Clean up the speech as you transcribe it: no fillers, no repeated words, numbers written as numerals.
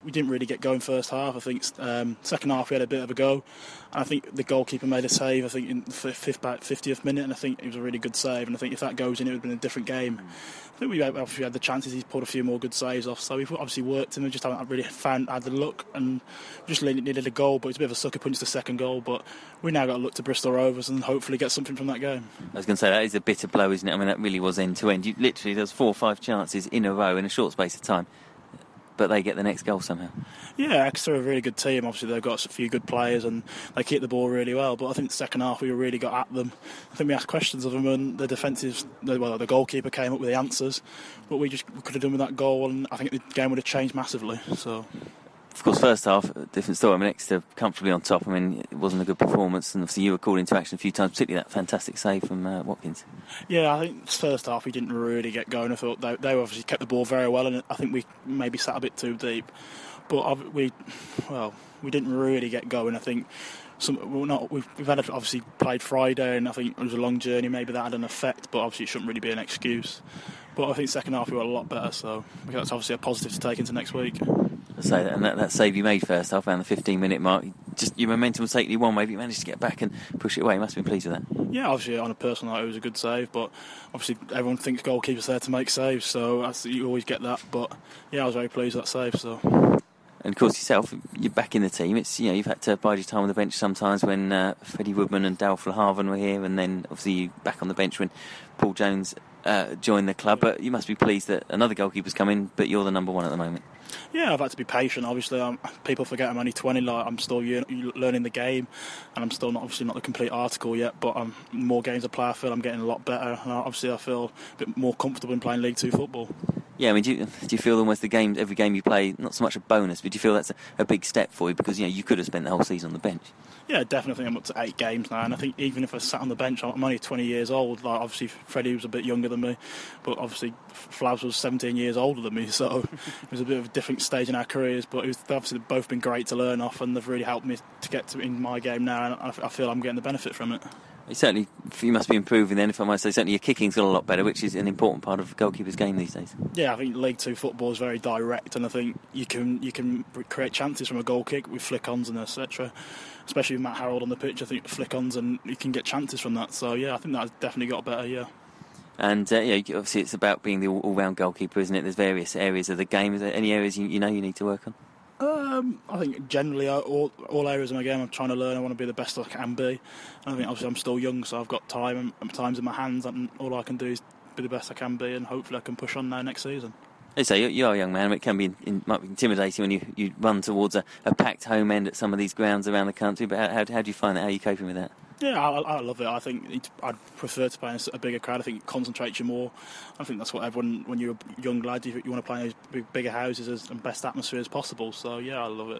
We didn't really get going first half. I think second half we had a bit of a go. And I think the goalkeeper made a save, I think, in the 50th minute, and I think it was a really good save. And I think if that goes in, it would have been a different game. I think we obviously had the chances. He's pulled a few more good saves off. So we've obviously worked him. We just haven't really had the luck, and just needed a goal. But it's a bit of a sucker punch, the second goal. But we now got to look to Bristol Rovers and hopefully get something from that game. I was going to say, that is a bitter blow, isn't it? I mean, that really was end to end. Literally, there was 4 or 5 chances in a row in a short space of time, but they get the next goal somehow. Yeah, Exeter are a really good team. Obviously, they've got a few good players and they keep the ball really well. But I think the second half we really got at them. I think we asked questions of them, and the the goalkeeper came up with the answers. But we could have done with that goal, and I think the game would have changed massively. So. Of course, first half, different story. I mean, Exeter comfortably on top. I mean, it wasn't a good performance, and obviously you were called into action a few times, particularly that fantastic save from Watkins. Yeah, I think first half we didn't really get going. I thought they obviously kept the ball very well, and I think we maybe sat a bit too deep. But we didn't really get going. I think we've had obviously played Friday, and I think it was a long journey. Maybe that had an effect, but obviously it shouldn't really be an excuse. But I think second half we were a lot better, so that's obviously a positive to take into next week. Say that, and that save you made first half around the 15-minute mark, just your momentum was taking you one way, but you managed to get back and push it away. You must have been pleased with that. Yeah, obviously on a personal note it was a good save, but obviously everyone thinks goalkeepers there to make saves, so you always get that. But yeah, I was very pleased with that save. So. And of course yourself, you're back in the team. It's you've had to bide your time on the bench sometimes when Freddie Woodman and Dale Flahaven were here, and then obviously you back on the bench when Paul Jones joined the club. But you must be pleased that another goalkeeper's come in, but you're the number one at the moment. Yeah, I've had to be patient. Obviously, people forget I'm only 20. I'm still learning the game, and I'm still not the complete article yet. But the more games I play, I feel I'm getting a lot better. And obviously, I feel a bit more comfortable in playing League 2 football. Yeah, I mean, do you feel almost every game you play, not so much a bonus, but do you feel that's a big step for you? Because you could have spent the whole season on the bench. Yeah, definitely. I'm up to 8 games now, and I think even if I sat on the bench, I'm only 20 years old. Like, obviously, Freddie was a bit younger than me, but obviously, Flavs was 17 years older than me, so it was a bit of a different stage in our careers. But they've obviously both been great to learn off, and they've really helped me to get to in my game now, and I feel I'm getting the benefit from it. You must be improving then, if I might say. Certainly your kicking's got a lot better, which is an important part of a goalkeeper's game these days. Yeah, I think League 2 football is very direct, and I think you can create chances from a goal kick with flick-ons and etc. Especially with Matt Harrold on the pitch, I think flick-ons and you can get chances from that. So yeah, I think that's definitely got better, yeah. And obviously it's about being the all-round goalkeeper, isn't it? There's various areas of the game. Is there any areas you need to work on? I think generally all areas of my game I'm trying to learn. I want to be the best I can be. And I think obviously I'm still young, so I've got time and time's in my hands, and all I can do is be the best I can be, and hopefully I can push on now next season. So you're a young man. It can be might be intimidating when you run towards a packed home end at some of these grounds around the country. But how do you find that? How are you coping with that? Yeah, I love it. I think I'd prefer to play in a bigger crowd. I think it concentrates you more. I think that's what everyone, when you're a young lad, you want to play in as bigger houses and best atmosphere as possible. So yeah, I love it.